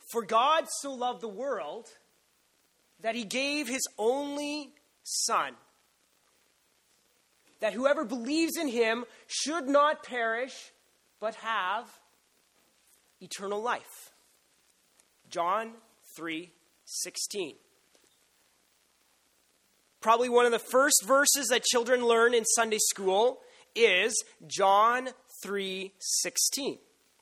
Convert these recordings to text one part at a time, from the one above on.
For God so loved the world that he gave his only Son, that whoever believes in him should not perish, but have eternal life. John 3:16. Probably one of the first verses that children learn in Sunday school is John 3:16.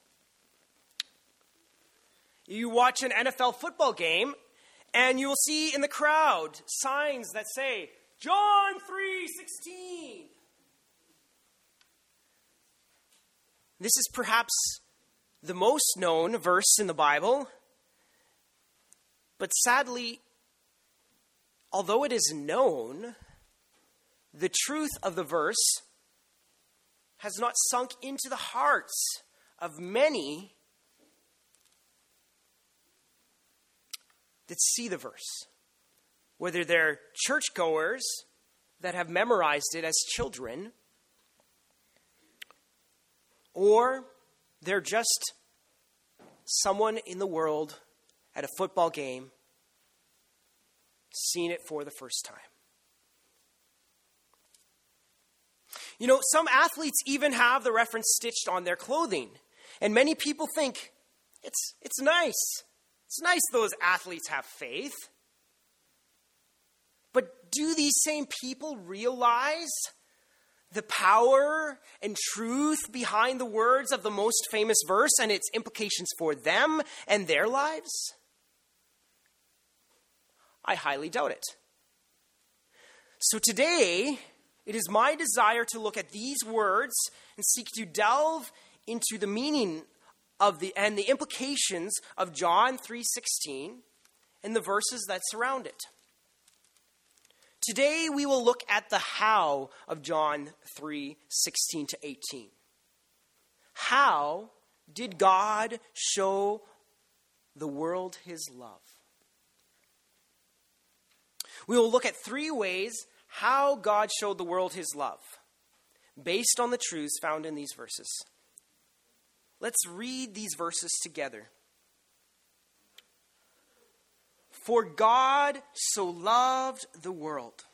You watch an NFL football game, and you will see in the crowd signs that say, John 3:16. This is perhaps the most known verse in the Bible, but sadly, although it is known, the truth of the verse has not sunk into the hearts of many that see the verse, whether they're churchgoers that have memorized it as children, or they're just someone in the world at a football game seeing it for the first time. You know, some athletes even have the reference stitched on their clothing, and many people think it's nice. It's nice those athletes have faith. But do these same people realize the power and truth behind the words of the most famous verse and its implications for them and their lives? I highly doubt it. So today, it is my desire to look at these words and seek to delve into the meaning of the implications of John 3:16 and the verses that surround it. Today we will look at the how of John 3:16 to 18. How did God show the world his love? We will look at 3 ways how God showed the world his love, based on the truths found in these verses. Let's read these verses together. For God so loved the world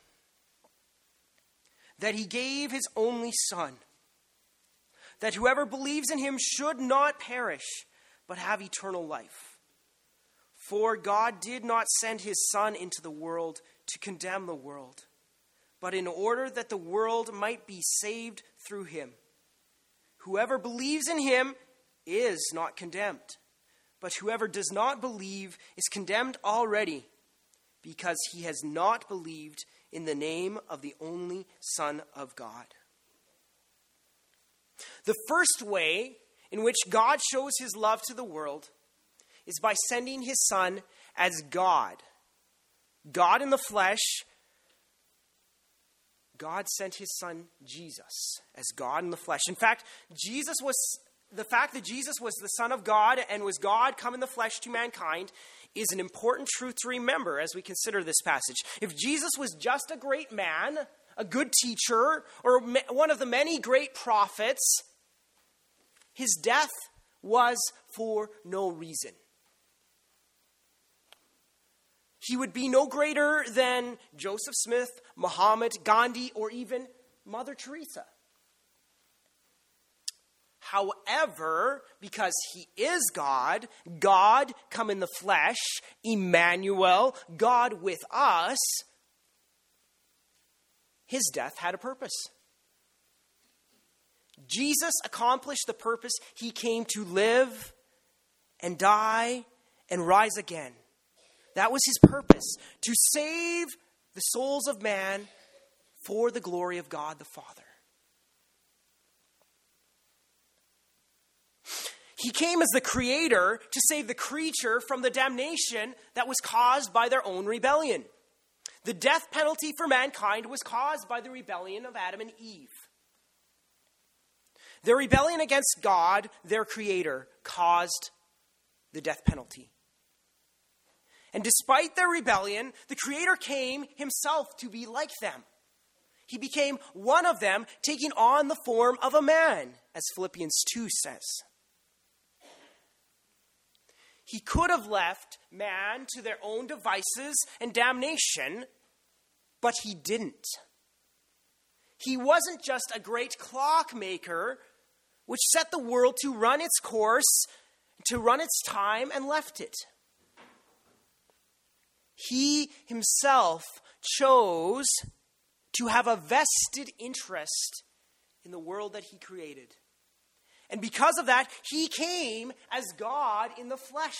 that he gave his only Son, that whoever believes in him should not perish, but have eternal life. For God did not send his Son into the world to condemn the world, but in order that the world might be saved through him. Whoever believes in him is not condemned, but whoever does not believe is condemned already, because he has not believed in the name of the only Son of God. The first way in which God shows his love to the world is by sending his Son as God. God in the flesh. God sent his Son Jesus as God in the flesh. In fact, the fact that Jesus was the Son of God and was God come in the flesh to mankind is an important truth to remember as we consider this passage. If Jesus was just a great man, a good teacher, or one of the many great prophets, his death was for no reason. He would be no greater than Joseph Smith, Muhammad, Gandhi, or even Mother Teresa. However, because he is God, God come in the flesh, Emmanuel, God with us, his death had a purpose. Jesus accomplished the purpose he came to live and die and rise again. That was his purpose, to save the souls of man for the glory of God the Father. He came as the creator to save the creature from the damnation that was caused by their own rebellion. The death penalty for mankind was caused by the rebellion of Adam and Eve. Their rebellion against God, their creator, caused the death penalty. And despite their rebellion, the Creator came himself to be like them. He became one of them, taking on the form of a man, as Philippians 2 says. He could have left man to their own devices and damnation, but he didn't. He wasn't just a great clockmaker which set the world to run its course, to run its time, and left it. He himself chose to have a vested interest in the world that he created. And because of that, he came as God in the flesh.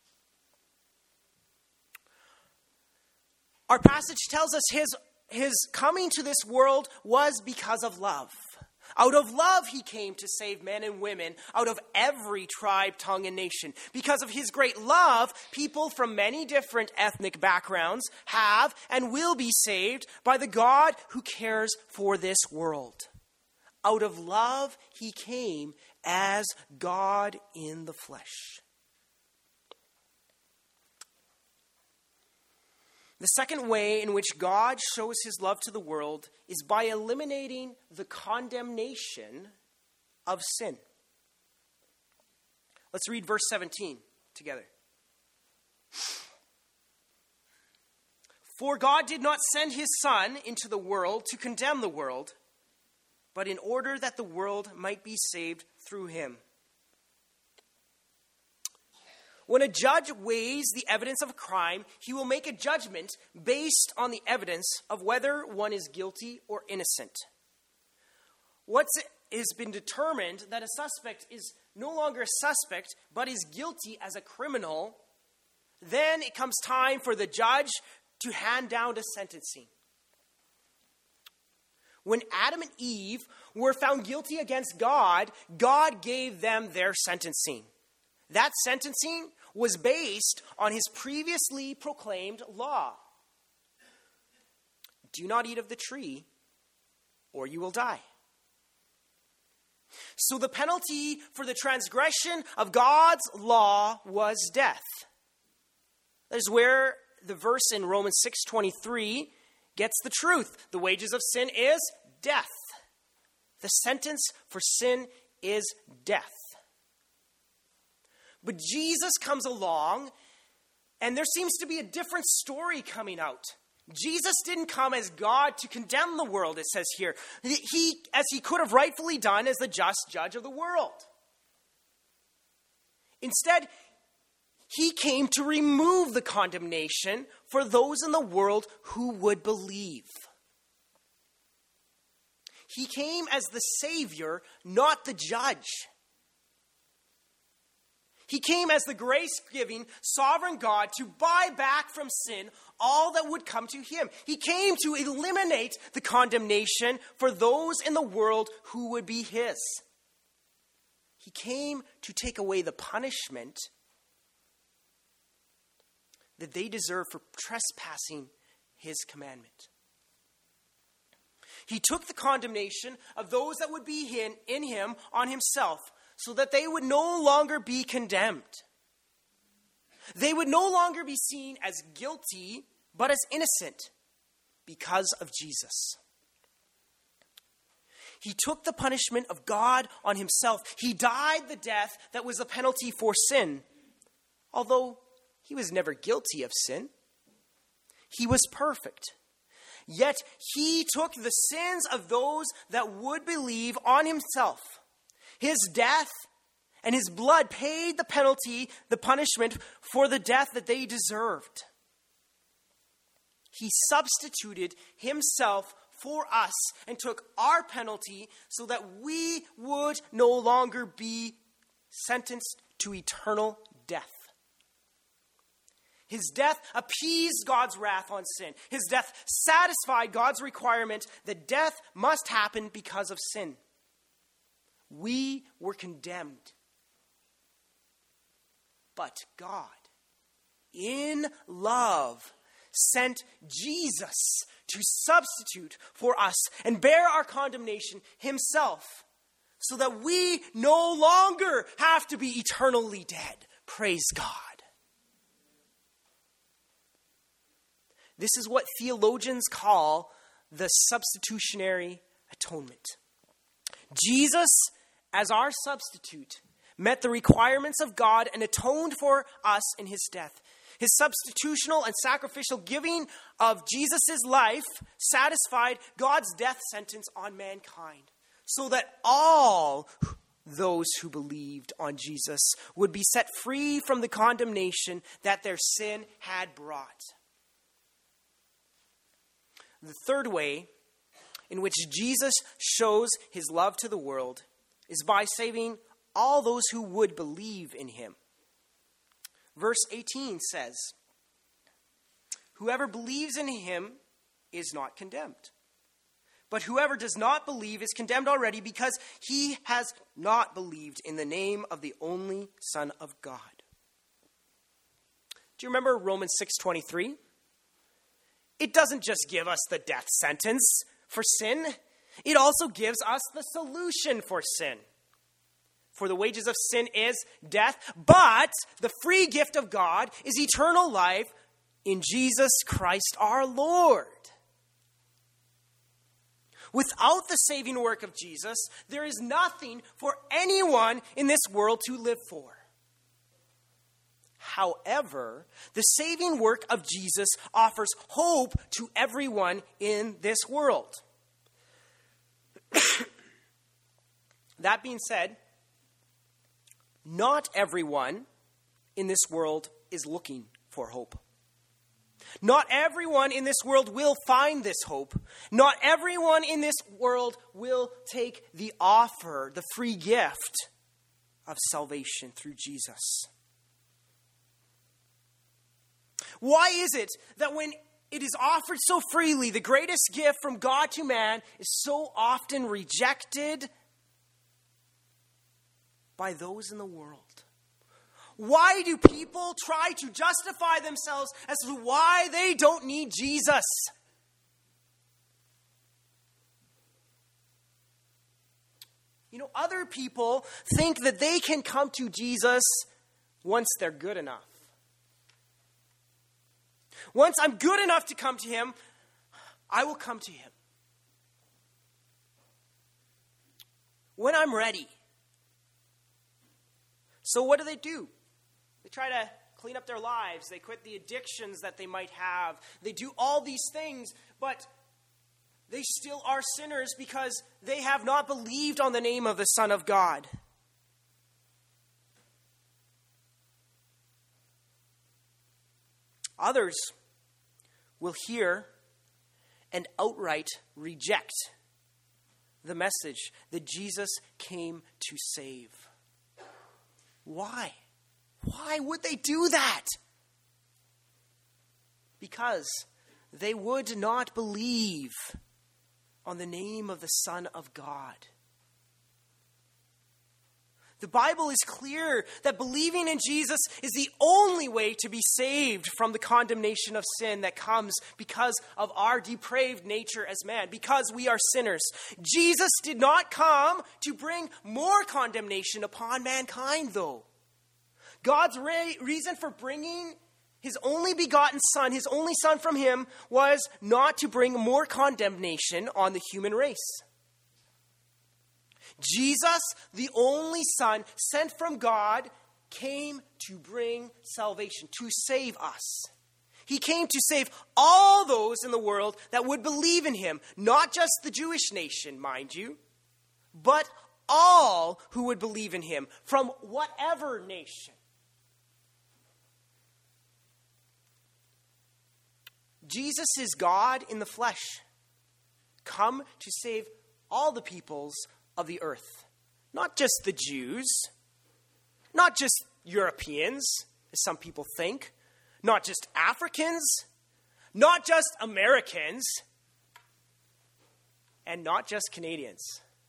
Our passage tells us his coming to this world was because of love. Out of love, he came to save men and women out of every tribe, tongue, and nation. Because of his great love, people from many different ethnic backgrounds have and will be saved by the God who cares for this world. Out of love, he came as God in the flesh. The second way in which God shows his love to the world is by eliminating the condemnation of sin. Let's read verse 17 together. For God did not send his Son into the world to condemn the world, but in order that the world might be saved through him. When a judge weighs the evidence of a crime, he will make a judgment based on the evidence of whether one is guilty or innocent. Once it has been determined that a suspect is no longer a suspect, but is guilty as a criminal, then it comes time for the judge to hand down a sentencing. When Adam and Eve were found guilty against God, God gave them their sentencing. That sentencing was based on his previously proclaimed law. Do not eat of the tree, or you will die. So the penalty for the transgression of God's law was death. That is where the verse in Romans 6:23 gets the truth. The wages of sin is death. The sentence for sin is death. But Jesus comes along, and there seems to be a different story coming out. Jesus didn't come as God to condemn the world, it says here. As he could have rightfully done as the just judge of the world. Instead, he came to remove the condemnation for those in the world who would believe. He came as the Savior, not the judge. He came as the grace-giving, sovereign God to buy back from sin all that would come to him. He came to eliminate the condemnation for those in the world who would be his. He came to take away the punishment that they deserve for trespassing his commandment. He took the condemnation of those that would be in him on himself, so that they would no longer be condemned. They would no longer be seen as guilty, but as innocent because of Jesus. He took the punishment of God on himself. He died the death that was the penalty for sin. Although he was never guilty of sin, he was perfect. Yet he took the sins of those that would believe on himself. His death and his blood paid the penalty, the punishment for the death that they deserved. He substituted himself for us and took our penalty so that we would no longer be sentenced to eternal death. His death appeased God's wrath on sin. His death satisfied God's requirement that death must happen because of sin. We were condemned. But God, in love, sent Jesus to substitute for us and bear our condemnation himself, so that we no longer have to be eternally dead. Praise God. This is what theologians call the substitutionary atonement. Jesus, as our substitute, met the requirements of God and atoned for us in his death. His substitutional and sacrificial giving of Jesus' life satisfied God's death sentence on mankind, so that all those who believed on Jesus would be set free from the condemnation that their sin had brought. The third way in which Jesus shows his love to the world is by saving all those who would believe in him. Verse 18 says, "Whoever believes in him is not condemned. But whoever does not believe is condemned already because he has not believed in the name of the only Son of God." Do you remember Romans 6:23? It doesn't just give us the death sentence for sin. It also gives us the solution for sin. For the wages of sin is death, but the free gift of God is eternal life in Jesus Christ our Lord. Without the saving work of Jesus, there is nothing for anyone in this world to live for. However, the saving work of Jesus offers hope to everyone in this world. That being said, not everyone in this world is looking for hope. Not everyone in this world will find this hope. Not everyone in this world will take the offer, the free gift of salvation through Jesus. Why is it that when it is offered so freely, the greatest gift from God to man is so often rejected by those in the world? Why do people try to justify themselves as to why they don't need Jesus? You know, other people think that they can come to Jesus once they're good enough. Once I'm good enough to come to him, I will come to him. When I'm ready. So what do? They try to clean up their lives. They quit the addictions that they might have. They do all these things, but they still are sinners because they have not believed on the name of the Son of God. Others will hear and outright reject the message that Jesus came to save. Why? Why would they do that? Because they would not believe on the name of the Son of God. The Bible is clear that believing in Jesus is the only way to be saved from the condemnation of sin that comes because of our depraved nature as man, because we are sinners. Jesus did not come to bring more condemnation upon mankind, though. God's reason for bringing his only begotten Son, his only Son from him, was not to bring more condemnation on the human race. Jesus, the only Son sent from God, came to bring salvation, to save us. He came to save all those in the world that would believe in him, not just the Jewish nation, mind you, but all who would believe in him from whatever nation. Jesus is God in the flesh, come to save all the peoples of the earth. Not just the Jews, not just Europeans, as some people think, not just Africans, not just Americans, and not just Canadians.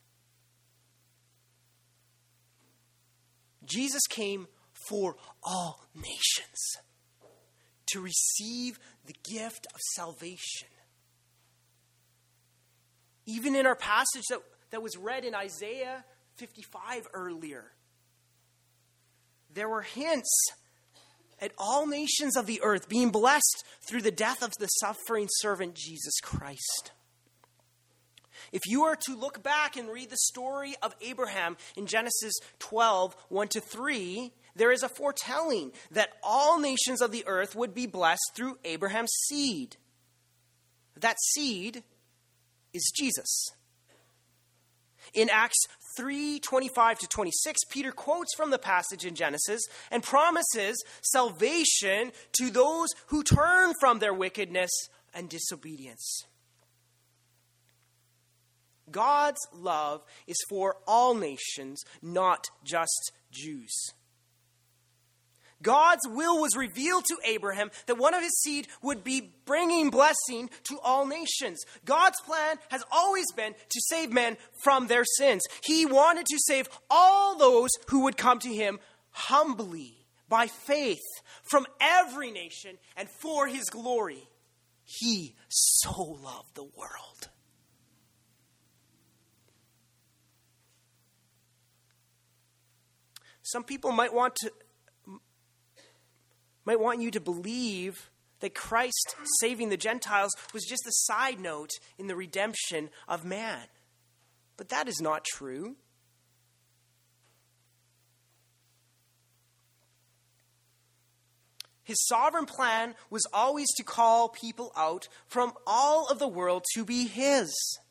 Jesus came for all nations to receive the gift of salvation. Even in our passage that was read in Isaiah 55 earlier, there were hints at all nations of the earth being blessed through the death of the suffering servant Jesus Christ. If you are to look back and read the story of Abraham in Genesis 12, 1-3, there is a foretelling that all nations of the earth would be blessed through Abraham's seed. That seed is Jesus. In Acts 3:25-26, Peter quotes from the passage in Genesis and promises salvation to those who turn from their wickedness and disobedience. God's love is for all nations, not just Jews. God's will was revealed to Abraham that one of his seed would be bringing blessing to all nations. God's plan has always been to save men from their sins. He wanted to save all those who would come to him humbly, by faith, from every nation and for his glory. He so loved the world. Some people might want you to believe that Christ saving the Gentiles was just a side note in the redemption of man. But that is not true. His sovereign plan was always to call people out from all of the world to be his.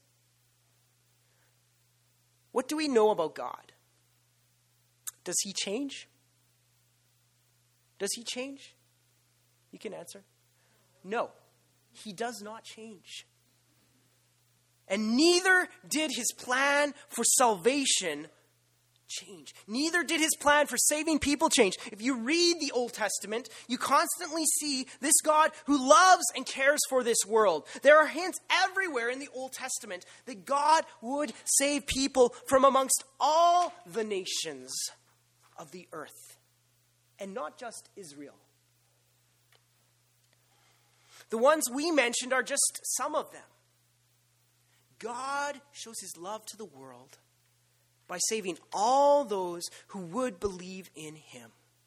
What do we know about God? Does he change? Does he change? You can answer. No, he does not change. And neither did his plan for salvation change. Neither did his plan for saving people change. If you read the Old Testament, you constantly see this God who loves and cares for this world. There are hints everywhere in the Old Testament that God would save people from amongst all the nations of the earth, and not just Israel. The ones we mentioned are just some of them. God shows his love to the world by saving all those who would believe in him.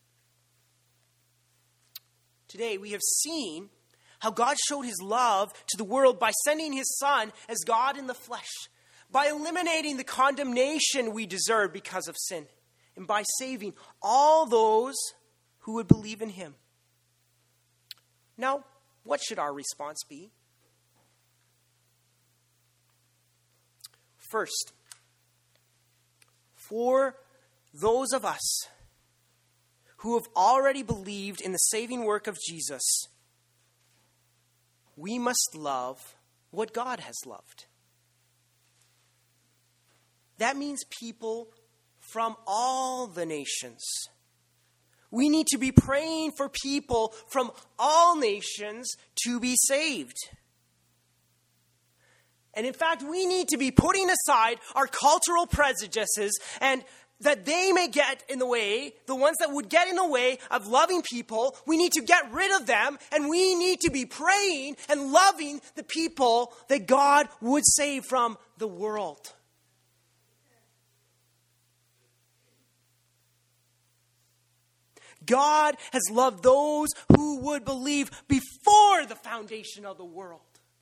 Today we have seen how God showed his love to the world by sending his Son as God in the flesh, by eliminating the condemnation we deserve because of sin, and by saving all those who would believe in him. Now, what should our response be? First, for those of us who have already believed in the saving work of Jesus, we must love what God has loved. That means people from all the nations. We need to be praying for people from all nations to be saved. And in fact, we need to be putting aside our cultural prejudices and that they may get in the way, the ones that would get in the way of loving people. We need to get rid of them, and we need to be praying and loving the people that God would save from the world. God has loved those who would believe before the foundation of the world.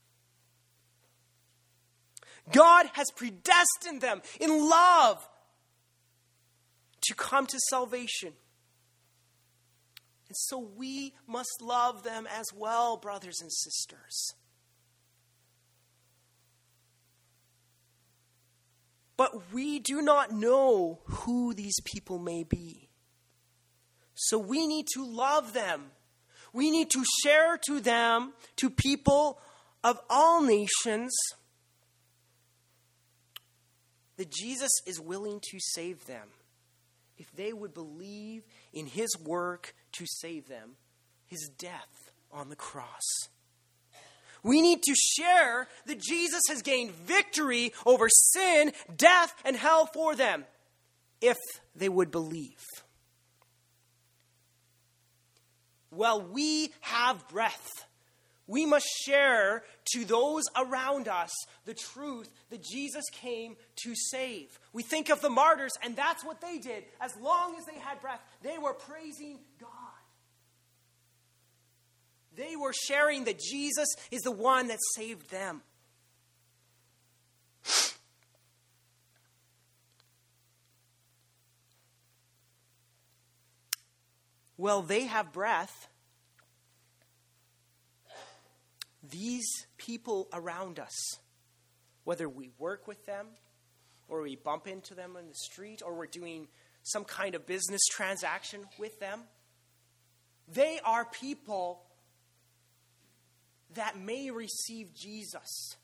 God has predestined them in love to come to salvation. And so we must love them as well, brothers and sisters. But we do not know who these people may be. So we need to love them. We need to share to them, to people of all nations, that Jesus is willing to save them if they would believe in his work to save them, his death on the cross. We need to share that Jesus has gained victory over sin, death, and hell for them if they would believe. While we have breath, we must share to those around us the truth that Jesus came to save. We think of the martyrs, and that's what they did. As long as they had breath, they were praising God. They were sharing that Jesus is the one that saved them. Well, they have breath. These people around us, whether we work with them, or we bump into them in the street, or we're doing some kind of business transaction with them, they are people that may receive Jesus.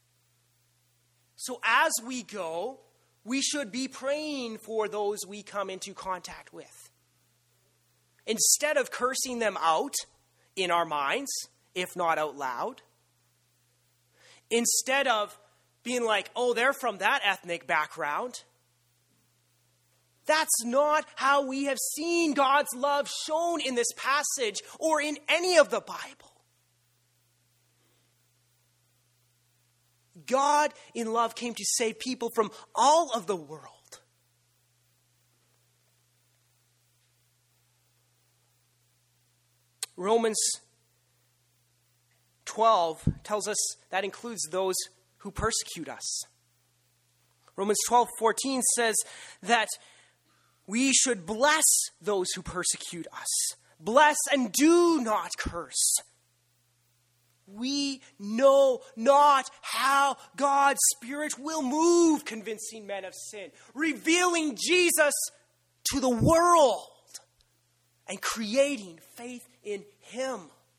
So as we go, we should be praying for those we come into contact with. Instead of cursing them out in our minds, if not out loud, instead of being like, oh, they're from that ethnic background, that's not how we have seen God's love shown in this passage or in any of the Bible. God in love came to save people from all of the world. Romans 12 tells us that includes those who persecute us. Romans 12:14 says that we should bless those who persecute us. Bless and do not curse. We know not how God's Spirit will move, convincing men of sin, revealing Jesus to the world, and creating faith in Him.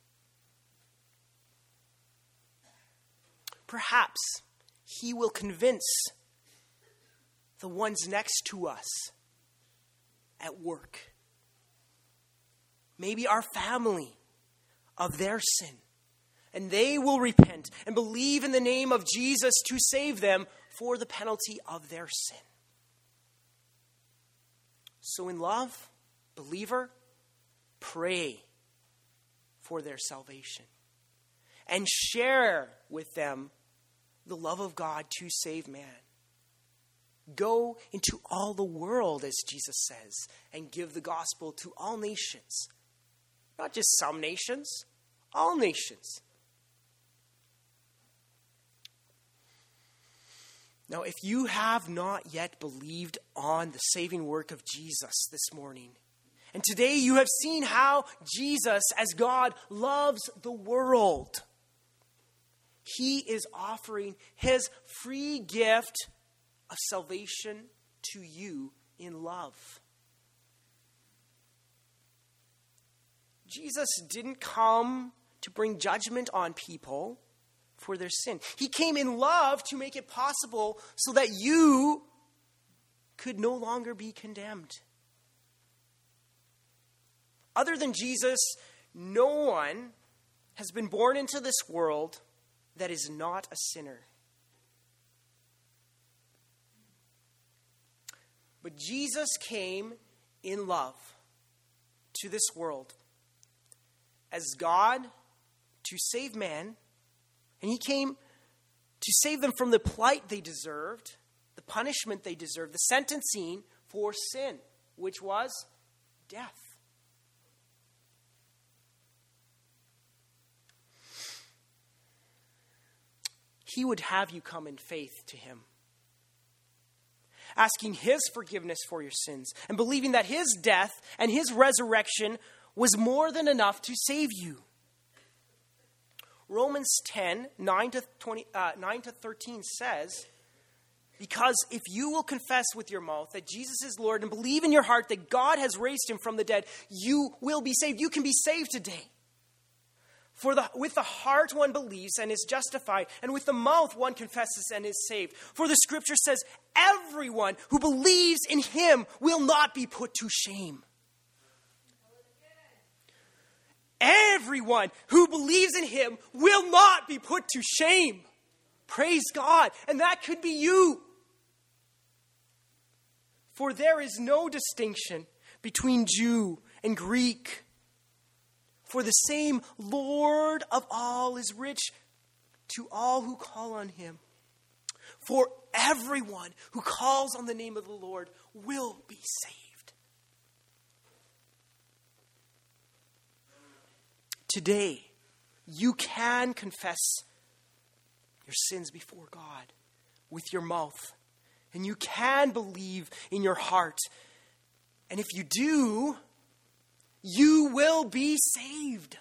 Perhaps He will convince the ones next to us at work, maybe our family, of their sin. And they will repent and believe in the name of Jesus to save them for the penalty of their sin. So in love, believer, pray for their salvation. And share with them the love of God to save man. Go into all the world, as Jesus says, and give the gospel to all nations. Not just some nations, all nations. Now, if you have not yet believed on the saving work of Jesus this morning, and today you have seen how Jesus, as God, loves the world, He is offering His free gift of salvation to you in love. Jesus didn't come to bring judgment on people for their sin. He came in love to make it possible so that you could no longer be condemned. Other than Jesus, no one has been born into this world that is not a sinner. But Jesus came in love to this world as God to save man, and He came to save them from the plight they deserved, the punishment they deserved, the sentencing for sin, which was death. He would have you come in faith to Him, asking His forgiveness for your sins, and believing that His death and His resurrection was more than enough to save you. Romans 10, 9 to 13 says, because if you will confess with your mouth that Jesus is Lord and believe in your heart that God has raised Him from the dead, you will be saved. You can be saved today. With the heart one believes and is justified, and with the mouth one confesses and is saved. For the scripture says, everyone who believes in Him will not be put to shame. Everyone who believes in Him will not be put to shame. Praise God. And that could be you. For there is no distinction between Jew and Greek. For the same Lord of all is rich to all who call on Him. For everyone who calls on the name of the Lord will be saved. Today, you can confess your sins before God with your mouth. And you can believe in your heart. And if you do, you will be saved.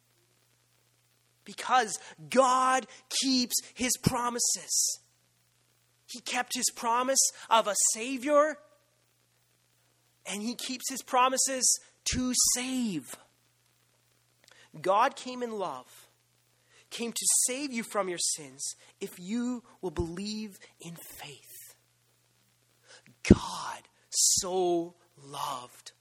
Because God keeps his promises. He kept his promise of a Savior, and he keeps his promises to save. God came in love, came to save you from your sins if you will believe in faith. God so loved